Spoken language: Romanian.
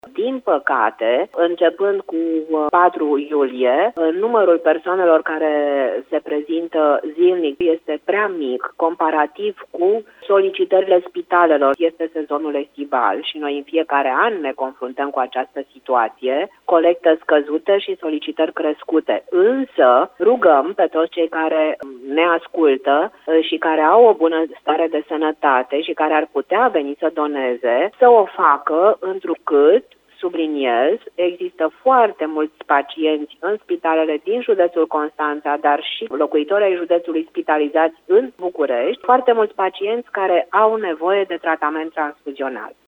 Din păcate, începând cu 4 iulie, numărul persoanelor care se prezintă zilnic este prea mic comparativ cu solicitările spitalelor. Este sezonul estival și noi în fiecare an ne confruntăm cu această situație, colectă scăzută și solicitări crescute. Însă rugăm pe toți cei care ne ascultă și care au o bună stare de sănătate și care ar putea veni să doneze, să o facă întrucât, subliniez, există foarte mulți pacienți în spitalele din județul Constanța, dar și locuitori ai județului spitalizați în București, foarte mulți pacienți care au nevoie de tratament transfuzional.